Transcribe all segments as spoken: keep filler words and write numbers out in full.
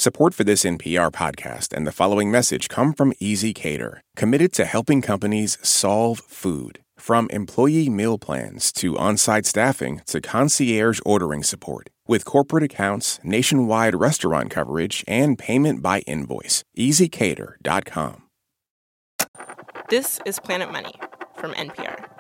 Support for this N P R podcast and the following message come from ezCater, committed to helping companies solve food. From employee meal plans to on-site staffing to concierge ordering support. With corporate accounts, nationwide restaurant coverage, and payment by invoice. easy cater dot com. This is Planet Money from N P R.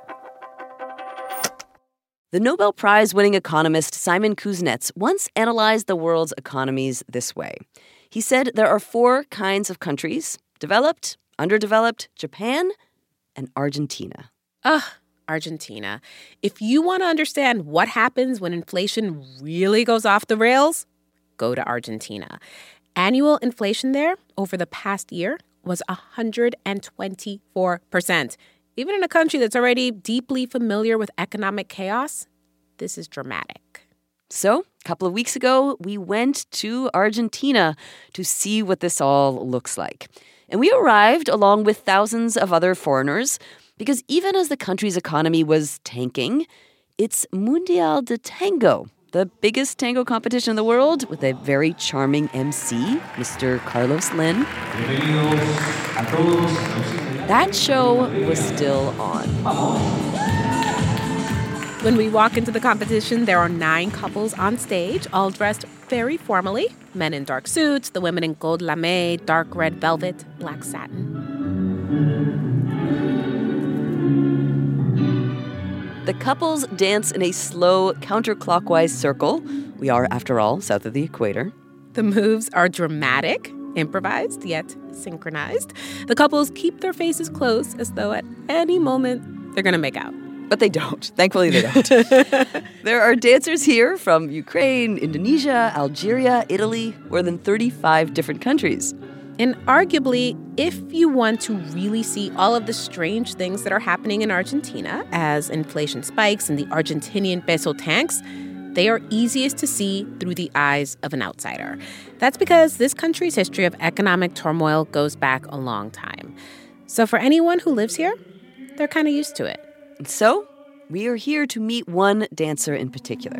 The Nobel Prize-winning economist Simon Kuznets once analyzed the world's economies this way. He said there are four kinds of countries: developed, underdeveloped, Japan, and Argentina. Ugh, Argentina. If you want to understand what happens when inflation really goes off the rails, go to Argentina. Annual inflation there over the past year was one hundred twenty-four percent. Even in a country that's already deeply familiar with economic chaos, this is dramatic. So, a couple of weeks ago, we went to Argentina to see what this all looks like. And we arrived along with thousands of other foreigners because even as the country's economy was tanking, it's Mundial de Tango, the biggest tango competition in the world, with a very charming M C, Mister Carlos Lin. That show was still on. When we walk into the competition, there are nine couples on stage, all dressed very formally. Men in dark suits, the women in gold lame, dark red velvet, black satin. The couples dance in a slow, counterclockwise circle. We are, after all, south of the equator. The moves are dramatic, improvised, yet synchronized. The couples keep their faces closed as though at any moment they're going to make out. But they don't. Thankfully, they don't. There are dancers here from Ukraine, Indonesia, Algeria, Italy, more than thirty-five different countries. And arguably, if you want to really see all of the strange things that are happening in Argentina as inflation spikes and the Argentinian peso tanks, they are easiest to see through the eyes of an outsider. That's because this country's history of economic turmoil goes back a long time. So for anyone who lives here, they're kind of used to it. So we are here to meet one dancer in particular.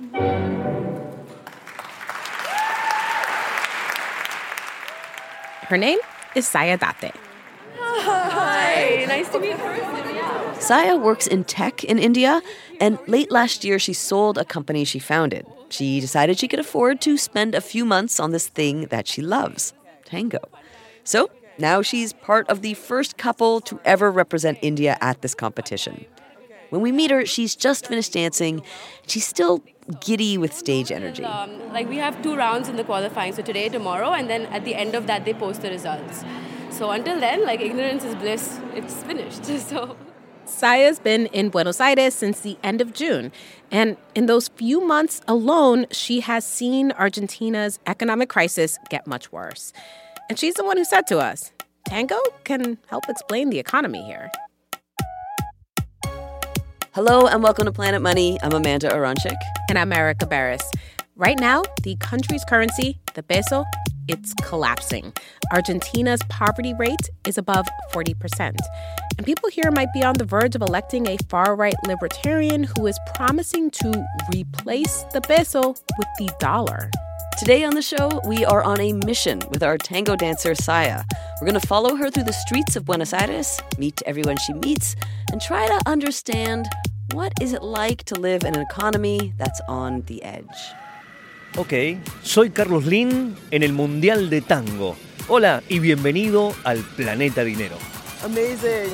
Her name is Saya Date. Hi, nice to meet you. Yeah. Saya works in tech in India, and late last year she sold a company she founded. She decided she could afford to spend a few months on this thing that she loves, tango. So now she's part of the first couple to ever represent India at this competition. When we meet her, she's just finished dancing. She's still giddy with stage energy. Um, like we have two rounds in the qualifying, so today, tomorrow, and then at the end of that, they post the results. So until then, like ignorance is bliss. It's finished. So Saya's been in Buenos Aires since the end of June. And in those few months alone, she has seen Argentina's economic crisis get much worse. And she's the one who said to us, tango can help explain the economy here. Hello and welcome to Planet Money. I'm Amanda Aronczyk. And I'm Erica Barris. Right now, the country's currency, the peso, it's collapsing. Argentina's poverty rate is above forty percent. And people here might be on the verge of electing a far-right libertarian who is promising to replace the peso with the dollar. Today on the show, we are on a mission with our tango dancer, Saya. We're going to follow her through the streets of Buenos Aires, meet everyone she meets, and try to understand what is it like to live in an economy that's on the edge. Ok, soy Carlos Lin en el Mundial de Tango. Hola y bienvenido al Planeta Dinero. Amazing.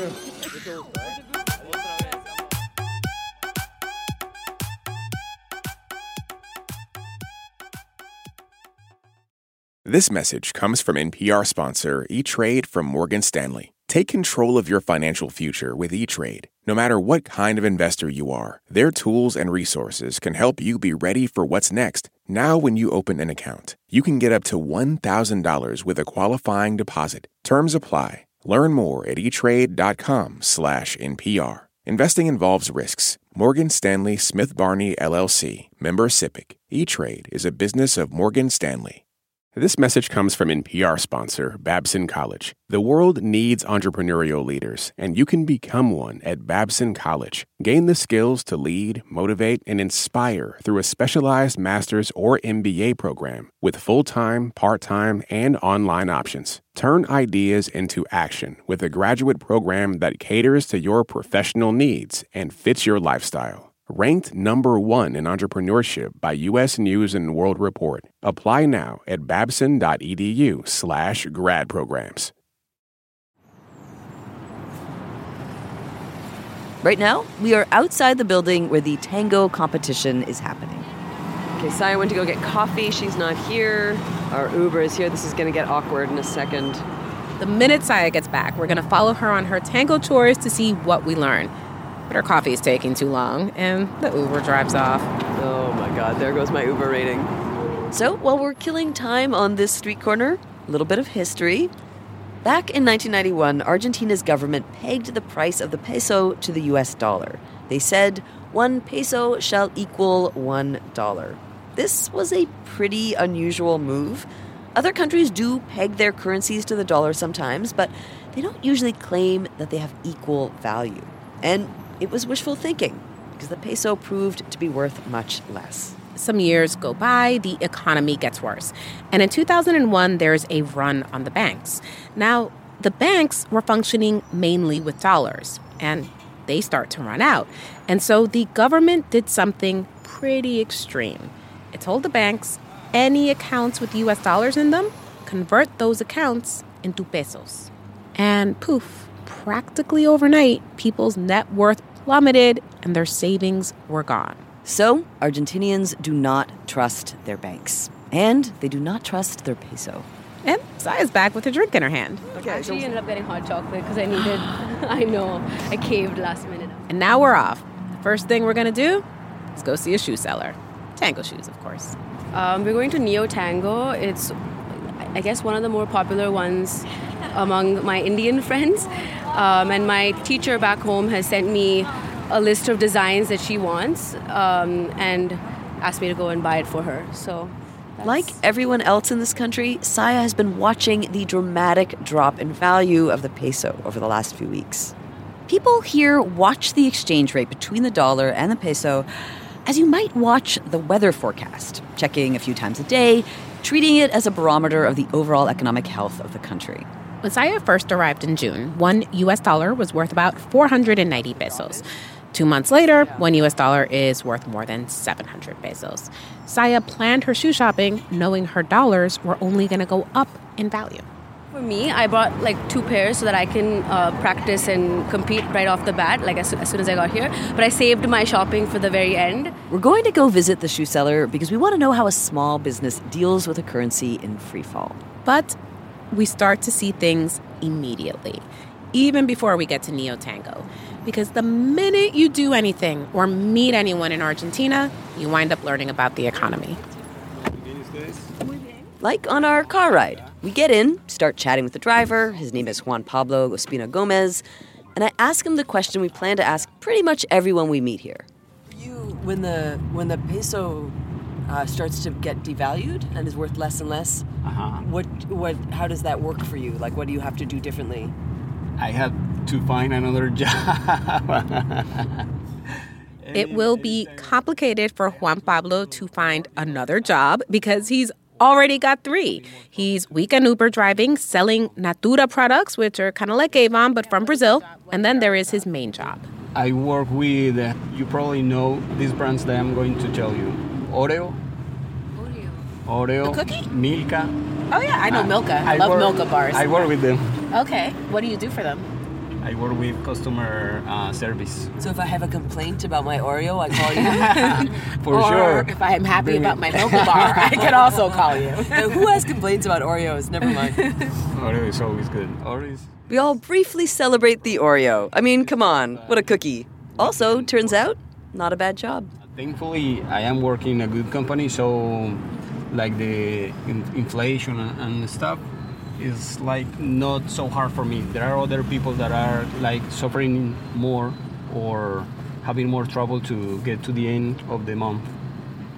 This message comes from N P R sponsor E-Trade from Morgan Stanley. Take control of your financial future with E-Trade. No matter what kind of investor you are, their tools and resources can help you be ready for what's next. Now when you open an account, you can get up to one thousand dollars with a qualifying deposit. Terms apply. Learn more at etrade.com slash NPR. Investing involves risks. Morgan Stanley Smith Barney, L L C. Member SIPC. E-Trade is a business of Morgan Stanley. This message comes from N P R sponsor Babson College. The world needs entrepreneurial leaders, and you can become one at Babson College. Gain the skills to lead, motivate, and inspire through a specialized master's or M B A program with full-time, part-time, and online options. Turn ideas into action with a graduate program that caters to your professional needs and fits your lifestyle. Ranked number one in entrepreneurship by U S News and World Report. Apply now at babson.edu slash grad programs. Right now, we are outside the building where the tango competition is happening. Okay, Saya went to go get coffee. She's not here. Our Uber is here. This is going to get awkward in a second. The minute Saya gets back, we're going to follow her on her tango chores to see what we learn. But her coffee is taking too long, and the Uber drives off. Oh my God, there goes my Uber rating. So, while we're killing time on this street corner, a little bit of history. Back in nineteen ninety-one, Argentina's government pegged the price of the peso to the U S dollar. They said, one peso shall equal one dollar. This was a pretty unusual move. Other countries do peg their currencies to the dollar sometimes, but they don't usually claim that they have equal value. And it was wishful thinking, because the peso proved to be worth much less. Some years go by, the economy gets worse. And in two thousand one, there's a run on the banks. Now, the banks were functioning mainly with dollars, and they start to run out. And so the government did something pretty extreme. It told the banks, any accounts with U S dollars in them, convert those accounts into pesos. And poof, practically overnight, people's net worth plummeted and their savings were gone. So, Argentinians do not trust their banks. And they do not trust their peso. And Saya's back with a drink in her hand. Okay, I actually so ended up getting hot chocolate because I needed, I know, I caved last minute. And now we're off. The first thing we're going to do is go see a shoe seller. Tango shoes, of course. Um, we're going to Neo Tango. It's, I guess, one of the more popular ones among my Indian friends. Um, and my teacher back home has sent me a list of designs that she wants um, and asked me to go and buy it for her. So, that's... Like everyone else in this country, Saya has been watching the dramatic drop in value of the peso over the last few weeks. People here watch the exchange rate between the dollar and the peso as you might watch the weather forecast, checking a few times a day, treating it as a barometer of the overall economic health of the country. When Saya first arrived in June, one U S dollar was worth about four hundred ninety pesos. Two months later, one U S dollar is worth more than seven hundred pesos. Saya planned her shoe shopping knowing her dollars were only going to go up in value. For me, I bought like two pairs so that I can uh, practice and compete right off the bat, like as, as soon as I got here. But I saved my shopping for the very end. We're going to go visit the shoe seller because we want to know how a small business deals with a currency in free fall. But we start to see things immediately, even before we get to Neo Tango. Because the minute you do anything or meet anyone in Argentina, you wind up learning about the economy. Like on our car ride. We get in, start chatting with the driver. His name is Juan Pablo Ospina Gomez. And I ask him the question we plan to ask pretty much everyone we meet here. You, when the when the peso uh, starts to get devalued and is worth less and less, uh-huh. what what how does that work for you? Like, what do you have to do differently? I have to find another job. It will be complicated for Juan Pablo to find another job because he's already got three. He's weekend Uber driving, selling Natura products, which are kind of like Avon, but from Brazil. And then there is his main job. I work with, uh, you probably know these brands that I'm going to tell you. Oreo. Oreo. Oreo. The cookie? Milka. Oh, yeah, I know Uh, Milka. I, love work, Milka bars. I work with them. Okay. What do you do for them? I work with customer uh, service. So if I have a complaint about my Oreo, I call you? For or sure. if I am happy Bring about it. my Milka bar, I can also call you. Now, who has complaints about Oreos? Never mind. Oreo is always good. Oreo is... We all briefly celebrate the Oreo. I mean, come on, what a cookie. Also, turns out, not a bad job. Thankfully, I am working in a good company, so like the in- inflation and, and stuff is like not so hard for me. There are other people that are like suffering more or having more trouble to get to the end of the month.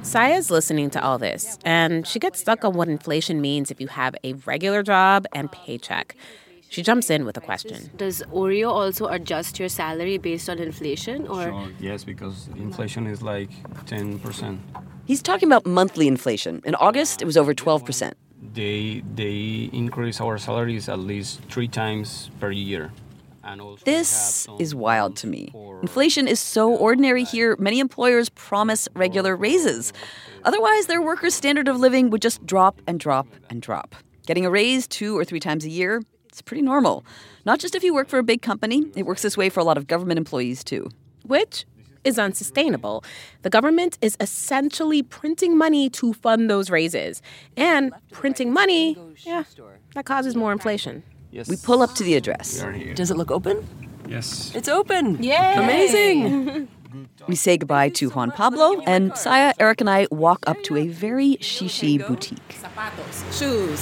Saya's listening to all this, and she gets stuck on what inflation means if you have a regular job and paycheck. She jumps in with a question. Does Oreo also adjust your salary based on inflation? Or? Sure, yes, because inflation is like ten percent. He's talking about monthly inflation. In August, it was over twelve percent. They, they increase our salaries at least three times per year. And also This is wild to me. Inflation is so ordinary here, many employers promise regular raises. Otherwise, their workers' standard of living would just drop and drop and drop. Getting a raise two or three times a year, it's pretty normal. Not just if you work for a big company. It works this way for a lot of government employees, too. Which is unsustainable. The government is essentially printing money to fund those raises. And printing money, yeah, that causes more inflation. Yes. We pull up to the address. We are here. Does it look open? Yes. It's open. Yay! Amazing. We say goodbye to Juan Pablo, and Saya, Eric, and I walk up to a very shishi boutique. Zapatos, shoes.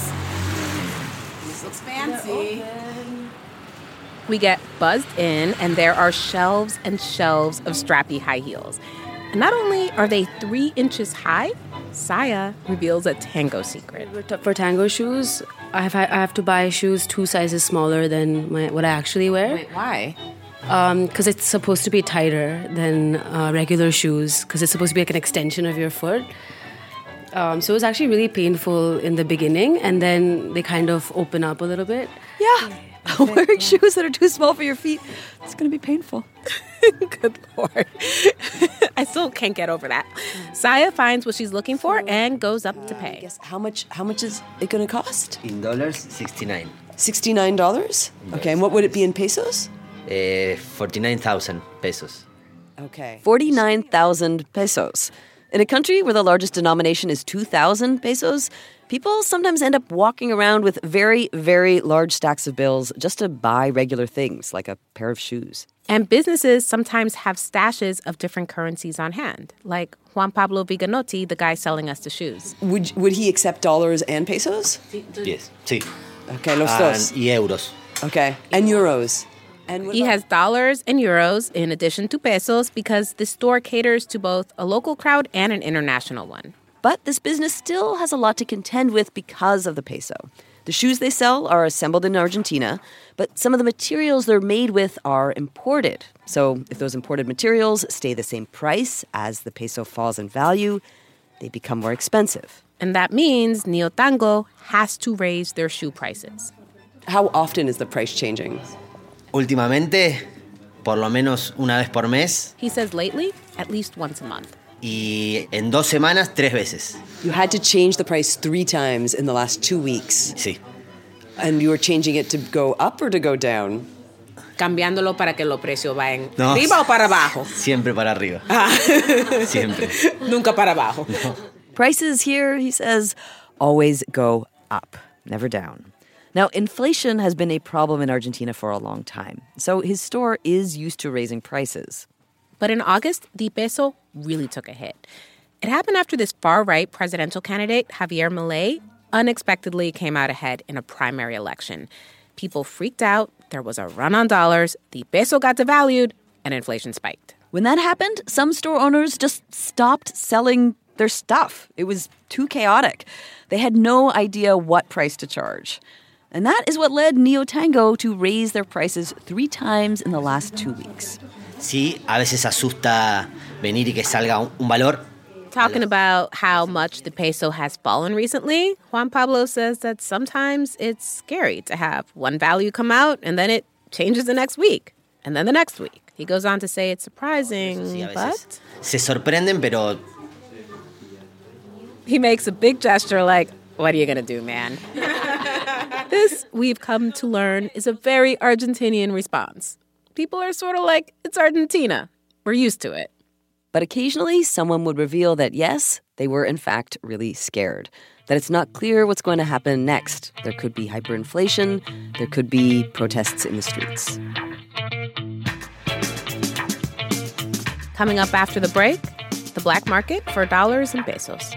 This looks fancy. We get buzzed in, and there are shelves and shelves of strappy high heels. And not only are they three inches high, Saya reveals a Tango secret. For Tango shoes, I have I have to buy shoes two sizes smaller than my, what I actually wear. Wait, why? Because um, it's supposed to be tighter than uh, regular shoes, because it's supposed to be like an extension of your foot. Um, so it was actually really painful in the beginning, and then they kind of open up a little bit. Yeah, wearing shoes that are too small for your feet, it's going to be painful. Good Lord. I still can't get over that. Saya finds what she's looking for and goes up to pay. Yes. How much? How much is it going to cost? In dollars, sixty-nine. Sixty-nine dollars. Okay, and what would it be in pesos? Uh, forty-nine thousand pesos. Okay. forty-nine thousand pesos. In a country where the largest denomination is two thousand pesos, people sometimes end up walking around with very, very large stacks of bills just to buy regular things, like a pair of shoes. And businesses sometimes have stashes of different currencies on hand, like Juan Pablo Viganotti, the guy selling us the shoes. Would would he accept dollars and pesos? Yes, sí. Okay, los dos. And y euros. Okay, and euros. And what He about- has dollars and euros in addition to pesos because the store caters to both a local crowd and an international one. But this business still has a lot to contend with because of the peso. The shoes they sell are assembled in Argentina, but some of the materials they're made with are imported. So if those imported materials stay the same price as the peso falls in value, they become more expensive. And that means Neo Tango has to raise their shoe prices. How often is the price changing? Últimamente, por lo menos una vez por mes. He says lately, at least once a month. Y en dos semanas, tres veces. You had to change the price three times in the last two weeks. Sí. And you were changing it to go up or to go down? Cambiándolo para que los precios vayan No. arriba o para abajo. Siempre para arriba. Siempre. Nunca para abajo. Prices here, he says, always go up, never down. Now, inflation has been a problem in Argentina for a long time, so his store is used to raising prices. But in August, the peso really took a hit. It happened after this far-right presidential candidate, Javier Milei, unexpectedly came out ahead in a primary election. People freaked out, there was a run on dollars, the peso got devalued, and inflation spiked. When that happened, some store owners just stopped selling their stuff. It was too chaotic. They had no idea what price to charge. And that is what led Neo Tango to raise their prices three times in the last two weeks. Sí, a veces asusta venir y que salga un, un valor. Talking about how much the peso has fallen recently, Juan Pablo says that sometimes it's scary to have one value come out and then it changes the next week, and then the next week. He goes on to say it's surprising, Sí, a but... veces se sorprenden, pero... He makes a big gesture like, what are you going to do, man? This, we've come to learn, is a very Argentinian response. People are sort of like, it's Argentina. We're used to it. But occasionally, someone would reveal that, yes, they were in fact really scared. That it's not clear what's going to happen next. There could be hyperinflation. There could be protests in the streets. Coming up after the break, the black market for dollars and pesos.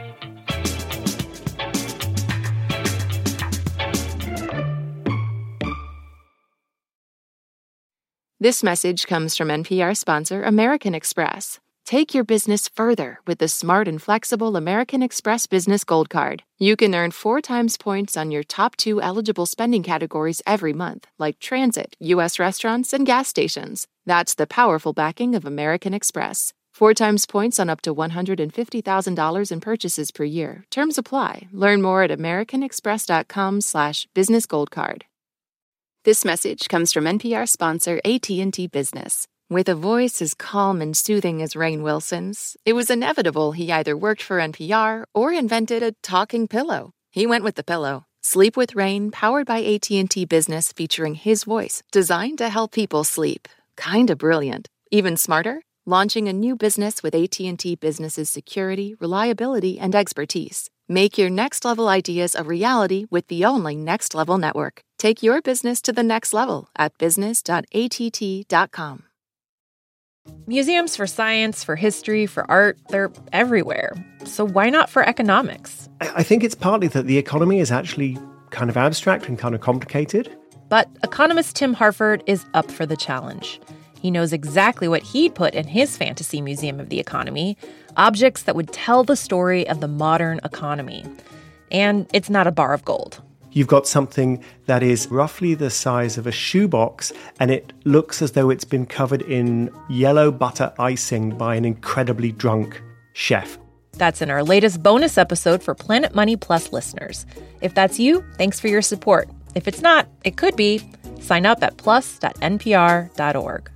This message comes from N P R sponsor American Express. Take your business further with the smart and flexible American Express Business Gold Card. You can earn four times points on your top two eligible spending categories every month, like transit, U S restaurants, and gas stations. That's the powerful backing of American Express. Four times points on up to one hundred fifty thousand dollars in purchases per year. Terms apply. Learn more at americanexpress.com slash business gold card. This message comes from N P R sponsor A T and T Business. With a voice as calm and soothing as Rainn Wilson's, it was inevitable he either worked for N P R or invented a talking pillow. He went with the pillow. Sleep with Rainn, powered by A T and T Business, featuring his voice, designed to help people sleep. Kinda brilliant. Even smarter? Launching a new business with A T and T Business's security, reliability, and expertise. Make your next-level ideas a reality with the only Next Level network. Take your business to the next level at business dot A T T dot com. Museums for science, for history, for art, they're everywhere. So why not for economics? I think it's partly that the economy is actually kind of abstract and kind of complicated. But economist Tim Harford is up for the challenge. He knows exactly what he'd put in his fantasy museum of the economy, objects that would tell the story of the modern economy. And it's not a bar of gold. You've got something that is roughly the size of a shoebox, and it looks as though it's been covered in yellow butter icing by an incredibly drunk chef. That's in our latest bonus episode for Planet Money Plus listeners. If that's you, thanks for your support. If it's not, it could be. Sign up at plus dot N P R dot org.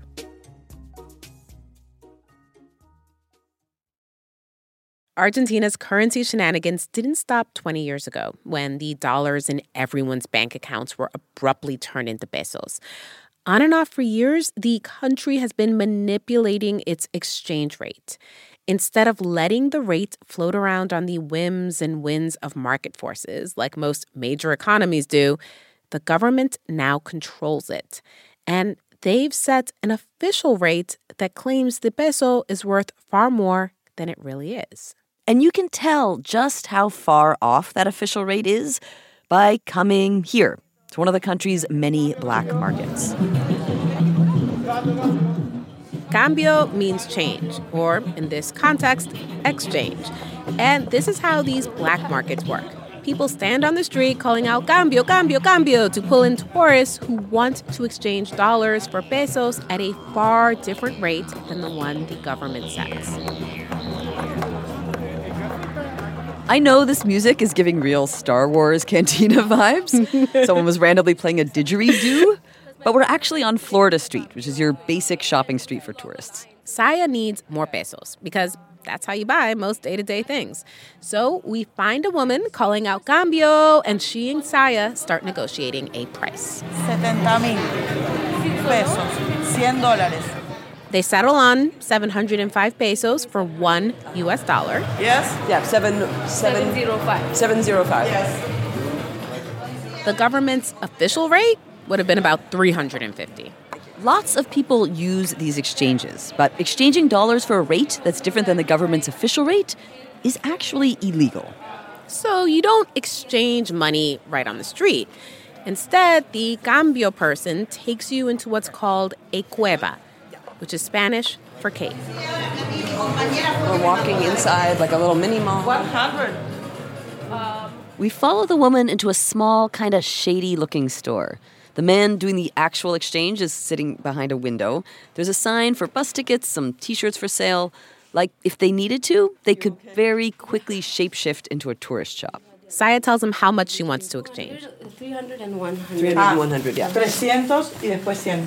Argentina's currency shenanigans didn't stop twenty years ago when the dollars in everyone's bank accounts were abruptly turned into pesos. On and off for years, the country has been manipulating its exchange rate. Instead of letting the rate float around on the whims and winds of market forces, like most major economies do, the government now controls it. And they've set an official rate that claims the peso is worth far more than it really is. And you can tell just how far off that official rate is by coming here to one of the country's many black markets. Cambio means change, or in this context, exchange. And this is how these black markets work. People stand on the street calling out cambio, cambio, cambio to pull in tourists who want to exchange dollars for pesos at a far different rate than the one the government sets. I know this music is giving real Star Wars cantina vibes. Someone was randomly playing a didgeridoo. But we're actually on Florida Street, which is your basic shopping street for tourists. Saya needs more pesos because that's how you buy most day-to-day things. So we find a woman calling out cambio, and she and Saya start negotiating a price. setenta mil pesos, cien dólares. They settle on seven hundred five pesos for one U S dollar. Yes? Yeah, seven, seven, seven zero five. seven zero five. Yes. The government's official rate would have been about three hundred fifty. Lots of people use these exchanges, but exchanging dollars for a rate that's different than the government's official rate is actually illegal. So you don't exchange money right on the street. Instead, the cambio person takes you into what's called a cueva, which is Spanish for cave. We're walking inside like a little mini mall. one hundred. We follow the woman into a small, kind of shady-looking store. The man doing the actual exchange is sitting behind a window. There's a sign for bus tickets, some T-shirts for sale. Like, if they needed to, they could very quickly shapeshift into a tourist shop. Saya tells him how much she wants to exchange. three hundred and one hundred. three hundred, one hundred, yeah. trescientos y después cien.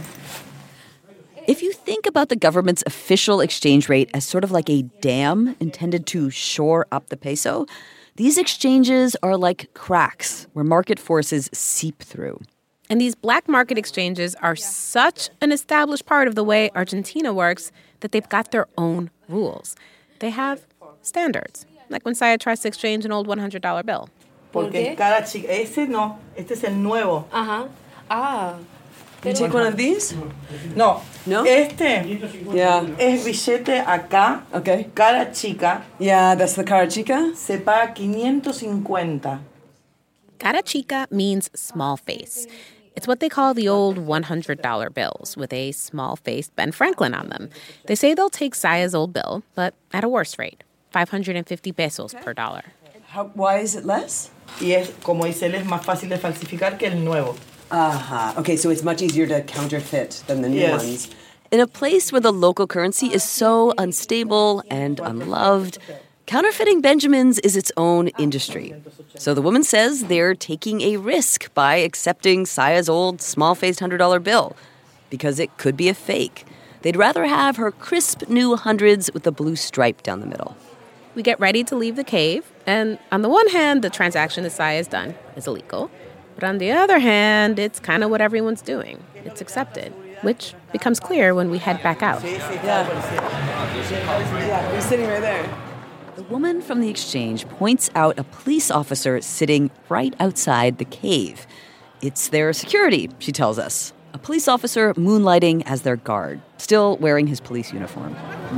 If you think about the government's official exchange rate as sort of like a dam intended to shore up the peso, these exchanges are like cracks where market forces seep through. And these black market exchanges are such an established part of the way Argentina works that they've got their own rules. They have standards, like when Saya tries to exchange an old one hundred dollar bill. Porque es cara chica. Ese no, este es el nuevo. Uh-huh. Ah. You take one of these? No. No? Este Yeah. es billete acá, Okay. cara chica, Yeah, that's the cara chica. se paga quinientos cincuenta. Cara chica means small face. It's what they call the old one hundred dollar bills with a small-faced Ben Franklin on them. They say they'll take Saya's old bill, but at a worse rate, five hundred fifty pesos per dollar. How, why is it less? Y es, como dice él, es más fácil de falsificar que el nuevo. Uh-huh. Okay, so it's much easier to counterfeit than the new Yes. ones. In a place where the local currency is so unstable and unloved, counterfeiting Benjamins is its own industry. So the woman says they're taking a risk by accepting Saya's old small-faced one hundred dollar bill because it could be a fake. They'd rather have her crisp new hundreds with a blue stripe down the middle. We get ready to leave the cave, and on the one hand, the transaction that Saya has done is illegal. But on the other hand, it's kind of what everyone's doing. It's accepted, which becomes clear when we head back out. Yeah. Yeah, we're sitting right there. The woman from the exchange points out a police officer sitting right outside the cave. It's their security, she tells us. A police officer moonlighting as their guard, still wearing his police uniform.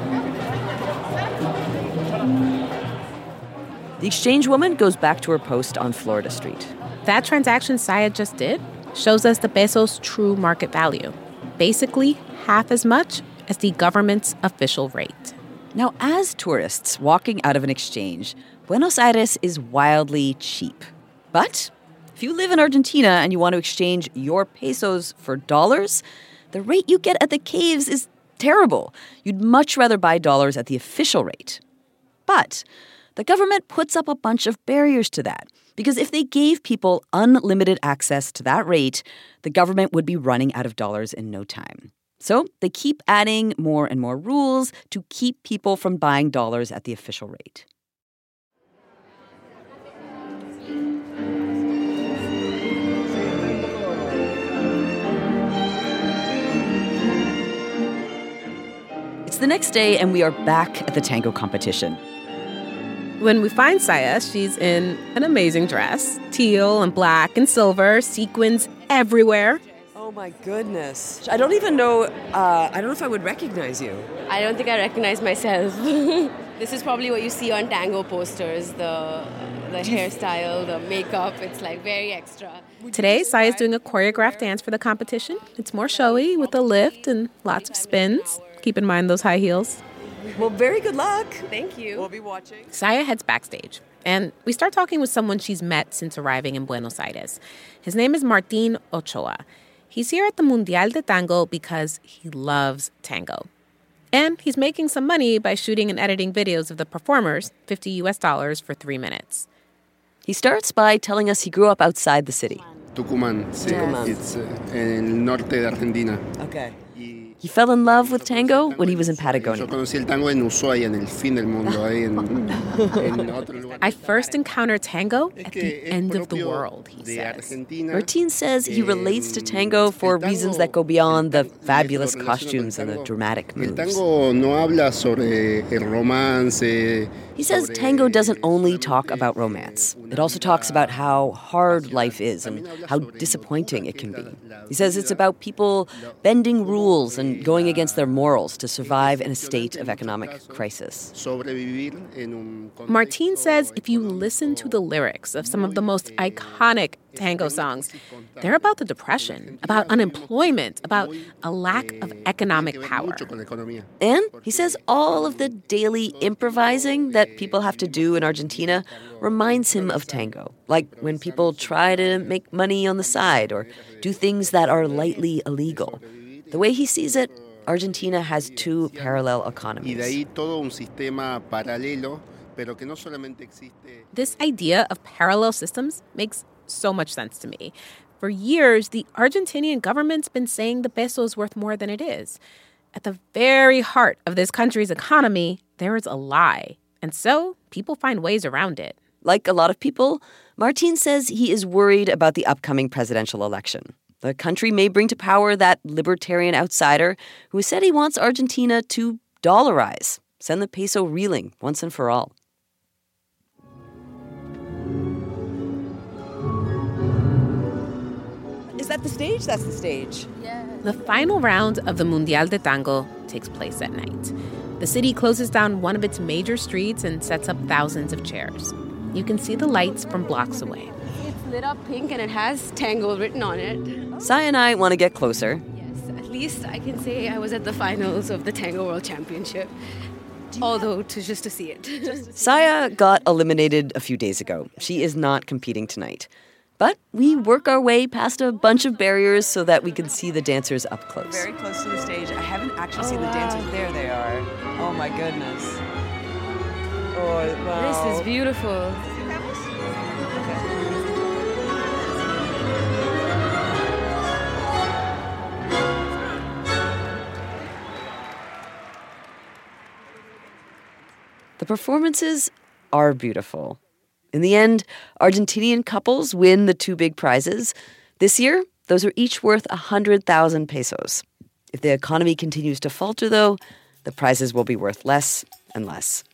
The exchange woman goes back to her post on Florida Street. That transaction Saya just did shows us the peso's true market value. Basically, half as much as the government's official rate. Now, as tourists walking out of an exchange, Buenos Aires is wildly cheap. But if you live in Argentina and you want to exchange your pesos for dollars, the rate you get at the caves is terrible. You'd much rather buy dollars at the official rate. But the government puts up a bunch of barriers to that, because if they gave people unlimited access to that rate, the government would be running out of dollars in no time. So they keep adding more and more rules to keep people from buying dollars at the official rate. It's the next day, and we are back at the tango competition. When we find Saya, she's in an amazing dress. Teal and black and silver, sequins everywhere. Oh my goodness. I don't even know, uh, I don't know if I would recognize you. I don't think I recognize myself. This is probably what you see on tango posters, the the hairstyle, the makeup. It's like very extra. Today, Saya's doing a choreographed dance for the competition. It's more showy with a lift and lots of spins. Keep in mind those high heels. Well, very good luck. Thank you. We'll be watching. Saya heads backstage, and we start talking with someone she's met since arriving in Buenos Aires. His name is Martín Ochoa. He's here at the Mundial de Tango because he loves tango. And he's making some money by shooting and editing videos of the performers, fifty U S dollars for three minutes. He starts by telling us he grew up outside the city. Tucumán, sí. Tucumán. It's uh, en el norte de Argentina. Okay. He fell in love with tango when he was in Patagonia. Yo conocí el tango en Ushuaia, en el fin del mundo, ahí en, en otro lugar. I first encountered tango at the end of the world, he says. Martín says he relates to tango for reasons that go beyond the fabulous costumes and the dramatic moves. El tango no habla sobre el romance. He says tango doesn't only talk about romance. It also talks about how hard life is and how disappointing it can be. He says it's about people bending rules and going against their morals to survive in a state of economic crisis. Martín says if you listen to the lyrics of some of the most iconic tango songs, they're about the depression, about unemployment, about a lack of economic power. And he says all of the daily improvising that people have to do in Argentina reminds him of tango, like when people try to make money on the side or do things that are lightly illegal. The way he sees it, Argentina has two parallel economies. This idea of parallel systems makes so much sense to me. For years, the Argentinian government's been saying the peso is worth more than it is. At the very heart of this country's economy, there is a lie. And so people find ways around it. Like a lot of people, Martín says he is worried about the upcoming presidential election. The country may bring to power that libertarian outsider who said he wants Argentina to dollarize, send the peso reeling once and for all. Is that the stage? That's the stage. Yeah. The final round of the Mundial de Tango takes place at night. The city closes down one of its major streets and sets up thousands of chairs. You can see the lights from blocks away. It's lit up pink and it has tango written on it. Saya and I want to get closer. Yes, at least I can say I was at the finals of the Tango World Championship. Although, to just to see it. Saya got eliminated a few days ago. She is not competing tonight. But we work our way past a bunch of barriers so that we can see the dancers up close. Very close to the stage. I haven't actually Oh, seen the wow. dancers. There they are. Oh my goodness. Oh, wow. This is beautiful. The performances are beautiful. In the end, Argentinian couples win the two big prizes. This year, those are each worth one hundred thousand pesos. If the economy continues to falter, though, the prizes will be worth less and less.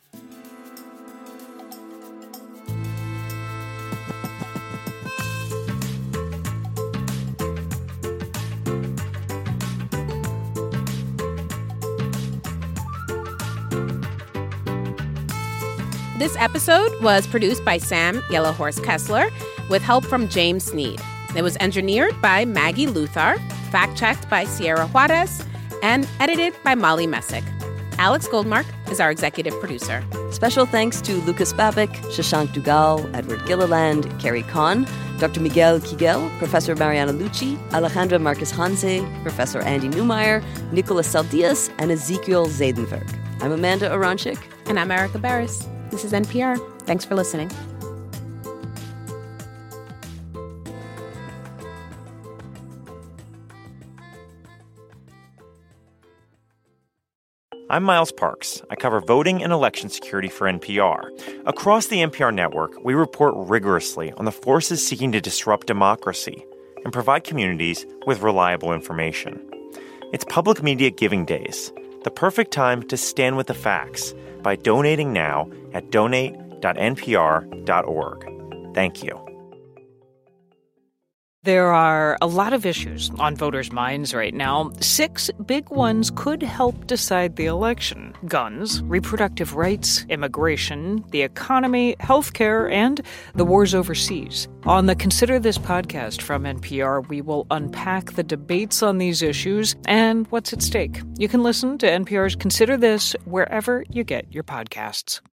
This episode was produced by Sam Yellowhorse Kessler with help from James Sneed. It was engineered by Maggie Luthar, fact-checked by Sierra Juarez, and edited by Molly Messick. Alex Goldmark is our executive producer. Special thanks to Lucas Babik, Shashank Dugal, Edward Gilliland, Carrie Kahn, Doctor Miguel Kigel, Professor Mariana Lucci, Alejandra Marquez Hanze, Professor Andy Neumeyer, Nicolas Saldias, and Ezekiel Zaydenberg. I'm Amanda Aronchik. And I'm Erica Barris. This is N P R. Thanks for listening. I'm Miles Parks. I cover voting and election security for N P R. Across the N P R network, we report rigorously on the forces seeking to disrupt democracy and provide communities with reliable information. It's Public Media Giving Days, the perfect time to stand with the facts by donating now at donate dot n p r dot org. Thank you. There are a lot of issues on voters' minds right now. Six big ones could help decide the election: guns, reproductive rights, immigration, the economy, healthcare, and the wars overseas. On the Consider This podcast from N P R, we will unpack the debates on these issues and what's at stake. You can listen to N P R's Consider This wherever you get your podcasts.